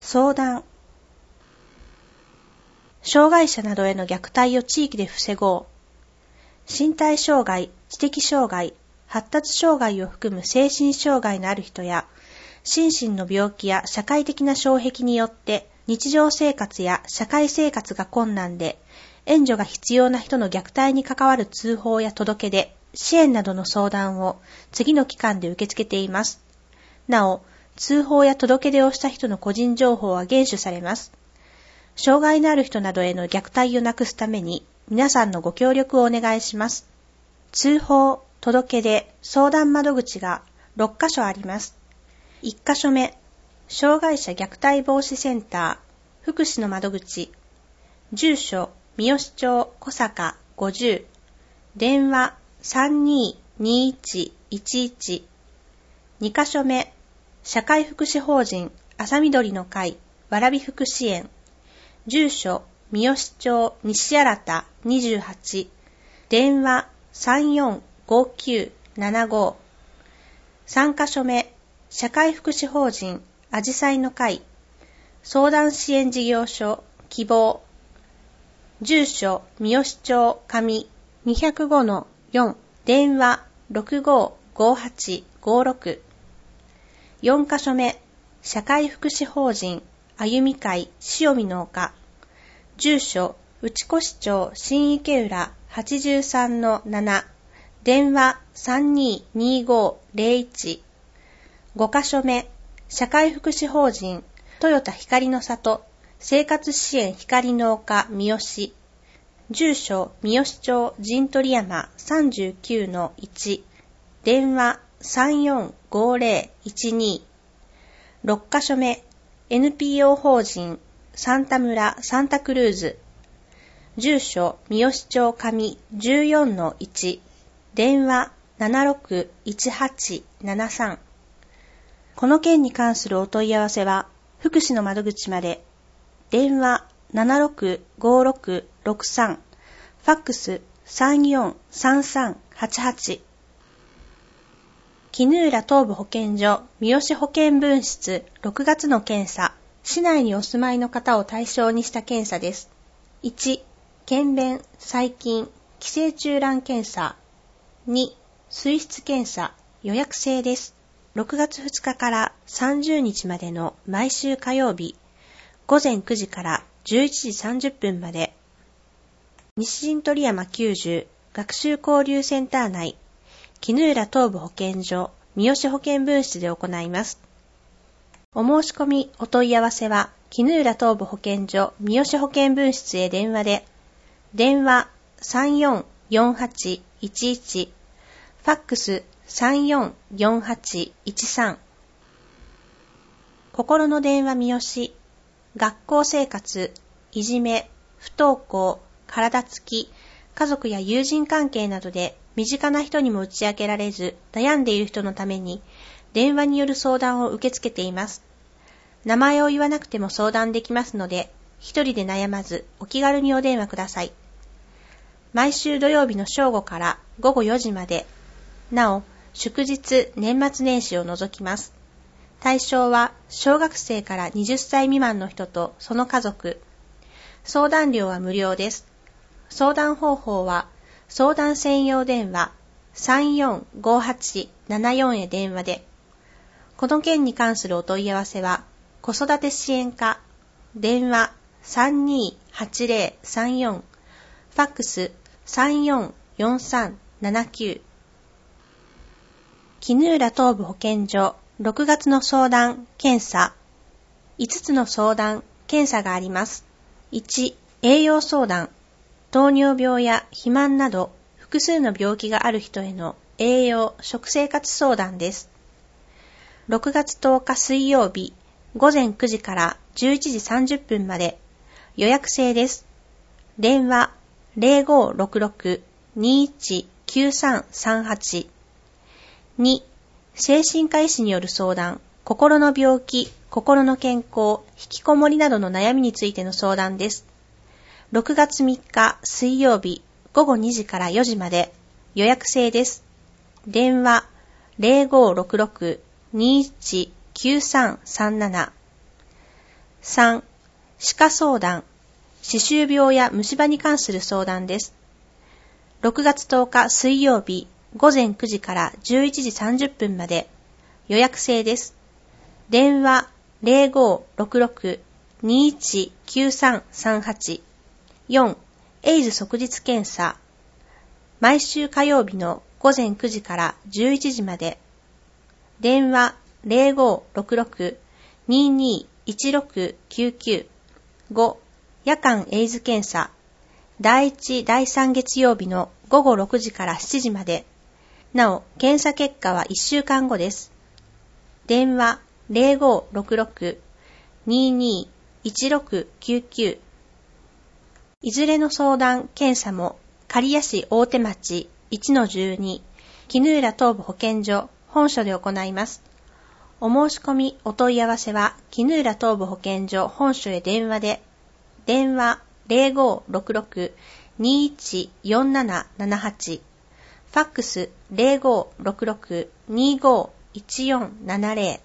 相談。障害者などへの虐待を地域で防ごう。身体障害、知的障害、発達障害を含む精神障害のある人や、心身の病気や社会的な障壁によって日常生活や社会生活が困難で、援助が必要な人の虐待に関わる通報や届け出、支援などの相談を次の期間で受け付けています。なお、通報や届け出をした人の個人情報は厳守されます。障害のある人などへの虐待をなくすために、皆さんのご協力をお願いします。通報、届け出、相談窓口が6カ所あります。1カ所目、障害者虐待防止センター、福祉の窓口。住所、三好町小坂50。電話、322111。2カ所目、社会福祉法人、朝緑の会、蕨福祉園。住所、三好町西新28。電話、345975。3カ所目、社会福祉法人、あじさいの会、相談支援事業所、希望。住所、三好町上205-4。電話、655856。4カ所目、社会福祉法人、あゆみ会塩見の丘。住所、内越町新池浦83-7。電話、322501。5カ所目、社会福祉法人、トヨタ光の里、生活支援光の丘三好。住所、三好町陣取山39-1。電話、345012。6カ所目、NPO 法人、サンタ村サンタクルーズ。住所、三好町上14-1。電話、761873。この件に関するお問い合わせは、福祉の窓口まで。電話、765663。ファックス、343388。絹浦東部保健所三好保健分室6月の検査。市内にお住まいの方を対象にした検査です。1、検便、細菌、寄生虫卵検査。2、水質検査、予約制です。6月2日から30日までの毎週火曜日、午前9時から11時30分まで。西陣取山90学習交流センター内、絹浦東部保健所三好保健分室で行います。お申し込みお問い合わせは絹浦東部保健所三好保健分室へ電話で、電話344811、ファックス344813。心の電話三好、学校生活、いじめ、不登校、体つき、家族や友人関係などで身近な人にも打ち明けられず悩んでいる人のために電話による相談を受け付けています。名前を言わなくても相談できますので、一人で悩まずお気軽にお電話ください。毎週土曜日の正午から午後4時まで。なお、祝日、年末年始を除きます。対象は小学生から20歳未満の人とその家族。相談料は無料です。相談方法は相談専用電話345874へ電話で。この件に関するお問い合わせは子育て支援課、電話328034、ファックス344379。絹浦東部保健所6月の相談・検査。5つの相談・検査があります。1、栄養相談。糖尿病や肥満など複数の病気がある人への栄養・食生活相談です。6月10日水曜日、午前9時から11時30分まで。予約制です。電話0566-219338。2、精神科医師による相談、心の病気、心の健康、引きこもりなどの悩みについての相談です。6月3日水曜日、午後2時から4時まで。予約制です。電話0566-219337。 3、歯科相談、歯周病や虫歯に関する相談です。6月10日水曜日午前9時から11時30分まで予約制です。電話 0566-219338 4、エイズ即日検査。毎週火曜日の午前9時から11時まで。電話 0566-221699 5、夜間エイズ検査。第1、第3月曜日の午後6時から7時まで。なお、検査結果は1週間後です。電話 0566-221699 いずれの相談、検査も、刈谷市大手町 1-12 絹浦東部保健所本所で行います。お申し込み、お問い合わせは、絹浦東部保健所本所へ電話で、電話 0566-214778 ファックス 0566-251470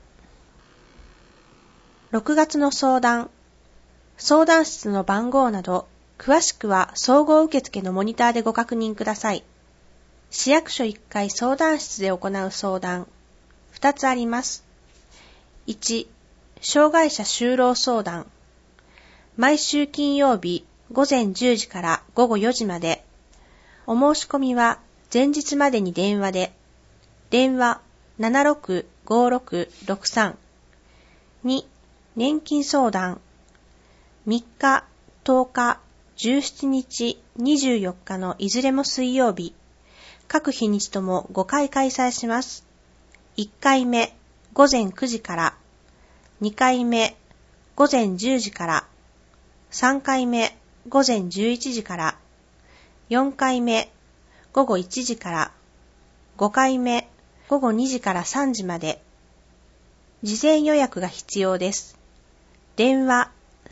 6月の相談室の番号など、詳しくは総合受付のモニターでご確認ください。市役所1階相談室で行う相談、2つあります。1、障害者就労相談。毎週金曜日午前10時から午後4時まで。お申し込みは前日までに電話で。電話 765663。2、年金相談。3日、10日、17日、24日のいずれも水曜日。各日にちとも5回開催します。1回目、午前9時から。2回目、午前10時から。3回目、午前11時から。4回目、午後1時から。5回目、午後2時から3時まで。事前予約が必要です。電話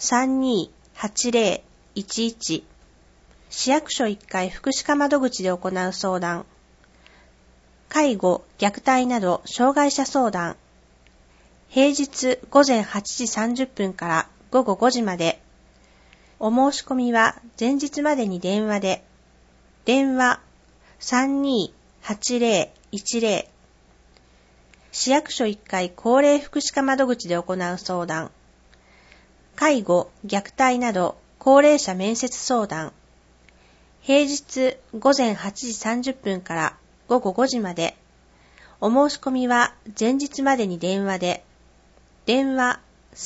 328011 市役所1階福祉課窓口で行う相談。介護、虐待など障害者相談。平日午前8時30分から午後5時まで。お申し込みは前日までに電話で。電話 328010 市役所1階高齢福祉課窓口で行う相談。介護、虐待など高齢者面接相談。平日午前8時30分から午後5時まで。お申し込みは前日までに電話で。電話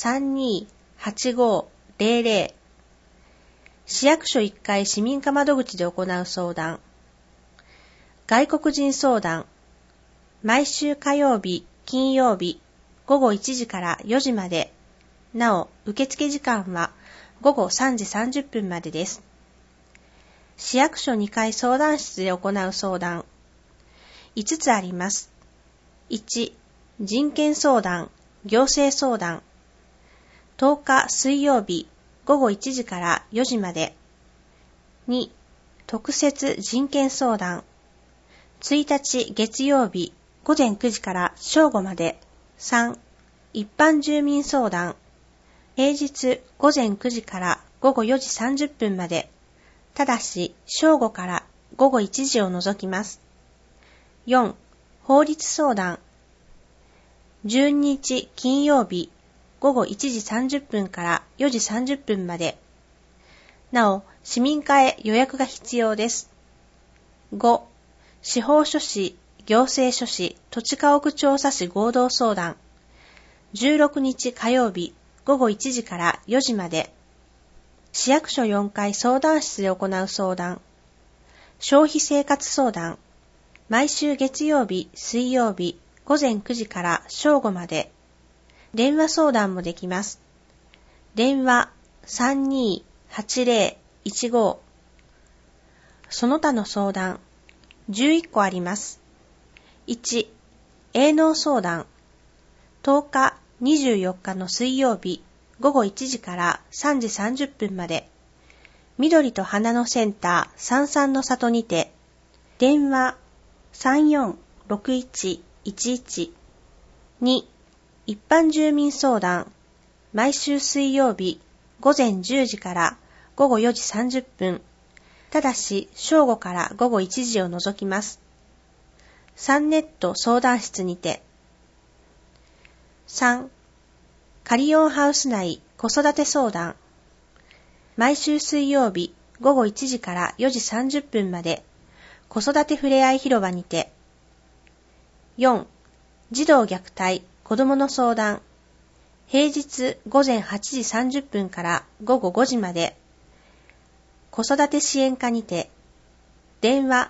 328500 市役所1階市民課窓口で行う相談。外国人相談。毎週火曜日、金曜日、午後1時から4時まで。なお、受付時間は午後3時30分までです。市役所2階相談室で行う相談。5つあります。1、人権相談、行政相談。10日水曜日、午後1時から4時まで。2、特設人権相談。1日月曜日、午前9時から正午まで。3、一般住民相談。平日午前9時から午後4時30分まで。ただし、正午から午後1時を除きます。4、法律相談。12日金曜日、午後1時30分から4時30分まで。なお、市民課へ予約が必要です。5、司法書士、行政書士、土地家屋調査士合同相談。16日火曜日、午後1時から4時まで。市役所4階相談室で行う相談。消費生活相談。毎週月曜日、水曜日、午前9時から正午まで。電話相談もできます。電話 328015 その他の相談。11個あります。1、営農相談。10日、24日の水曜日、午後1時から3時30分まで。緑と花のセンター、三々の里にて。電話346111 2、一般住民相談。 毎週水曜日午前10時から午後4時30分、ただし正午から午後1時を除きます。サンネット相談室にて。3. カリオンハウス内子育て相談。毎週水曜日午後1時から4時30分まで子育てふれあい広場にて。4. 児童虐待子どもの相談。平日午前8時30分から午後5時まで子育て支援課にて。電話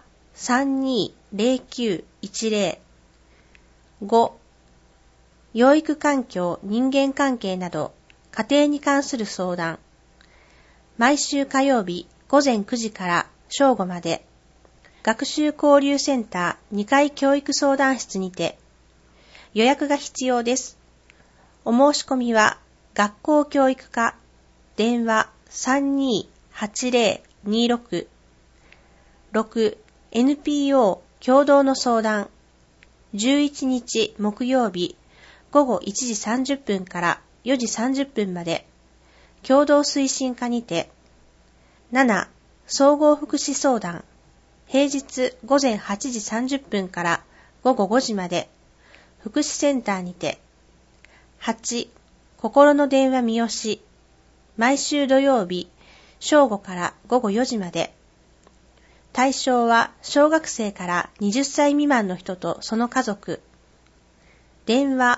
320910。 5. 養育環境人間関係など家庭に関する相談。毎週火曜日午前9時から正午まで学習交流センター2階教育相談室にて。予約が必要です。お申し込みは学校教育課電話 328026。 6. NPO 共同の相談。11日木曜日午後1時30分から4時30分まで共同推進課にて。7. 総合福祉相談。平日午前8時30分から午後5時まで福祉センターにて。8. 心の電話三好。毎週土曜日正午から午後4時まで。対象は小学生から20歳未満の人とその家族。電話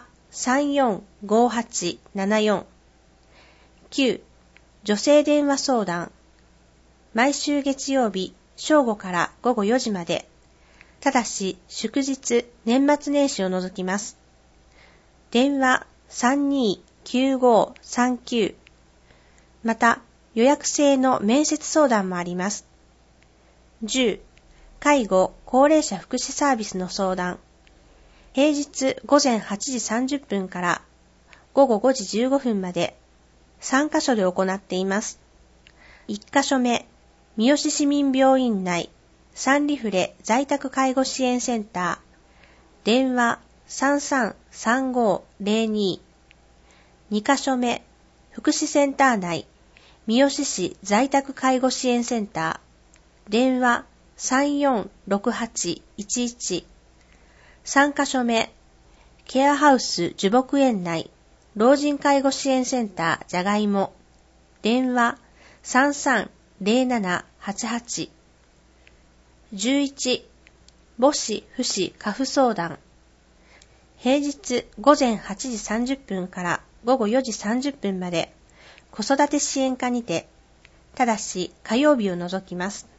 345874。9. 女性電話相談。毎週月曜日正午から午後4時まで。ただし祝日年末年始を除きます。電話 329539。 また予約制の面接相談もあります。10. 介護高齢者福祉サービスの相談。平日午前8時30分から午後5時15分まで3カ所で行っています。1カ所目、三好市民病院内サンリフレ在宅介護支援センター。電話 333502。 2カ所目、福祉センター内三好市在宅介護支援センター。電話 346811。 3カ所目、ケアハウス樹木園内老人介護支援センターじゃがいも。電話 330788。 11. 母子父子家父相談。平日午前8時30分から午後4時30分まで子育て支援課にて。ただし火曜日を除きます。